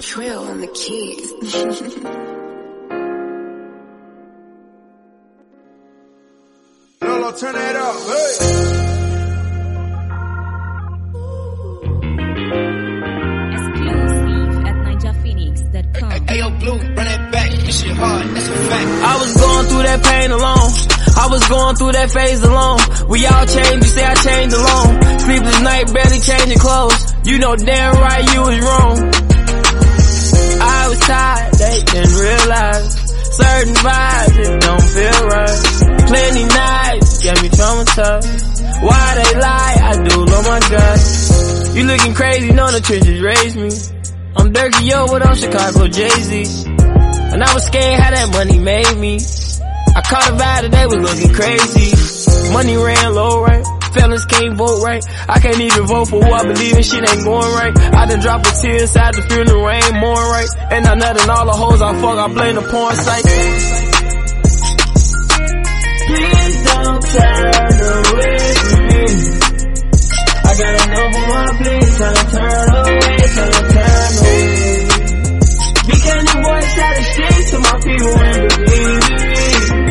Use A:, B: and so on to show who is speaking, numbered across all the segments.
A: Trill on the keys.
B: Lolo, turn that up, hey!
C: Exclusive at NinjaPhoenix.com.
D: Ayo, Blue, run it back. This shit hard, that's a fact.
E: I was going through that pain alone. I was going through that phase alone. We all changed, you say I changed alone. Sleepless night, barely changing clothes. You know damn right you was wrong. I was tired, they didn't realize certain vibes, it don't feel right. Plenty nights, get me traumatized. Why they lie? I do love my God. You looking crazy, know the trenches raised me. I'm Dirty Yo, but I'm Chicago Jay-Z. And I was scared how that money made me. I caught a vibe that they was looking crazy. Money ran low, right? Fellas can't vote right. I can't even vote for who I believe in, shit ain't going right. I done dropped a tear inside the funeral, ain't more right. And I nut in all the hoes I fuck, I blame the porn site. Please don't turn away from me. I got enough on my plate, tryna turn away, tryna turn away. Became the voice out the street to my people and believe in me.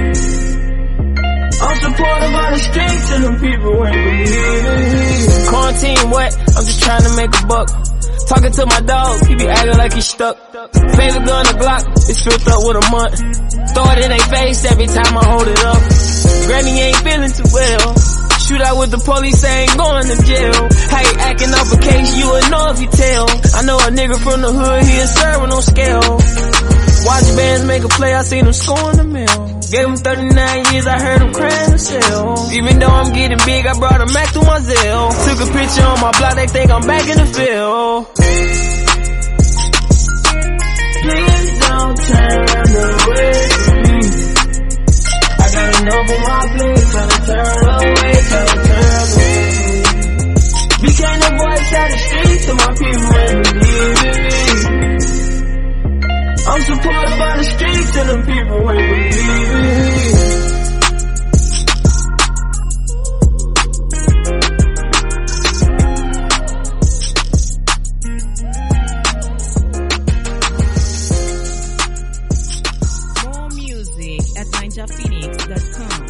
E: I'm supported by the streets and them people ain't believing. Quarantine what? I'm just trying to make a buck. Talking to my dog, he be acting like he's stuck. Favorite gun, a Glock, it's filled up with a month. Throw it in their face every time I hold it up. Granny ain't feeling too well. Shoot out with the police, ain't going to jail. How you acting off a case, you would know if you tell. I know a nigga from the hood, he is serving on scale. Watch bands make a play, I seen him scoring the mill. Gave him 39 years, I heard him crying to sell. Even though I'm getting big, I brought him back to my Zelle. Took a picture on my block, they think I'm back in the field. Please don't turn away from me. I got enough on my plate, tryna turn away, tryna turn away. Became the voice out the street to my people and believe in me. I'm supported by the streets and them people ain't believing.
C: More music at NinjaPhoenix.com.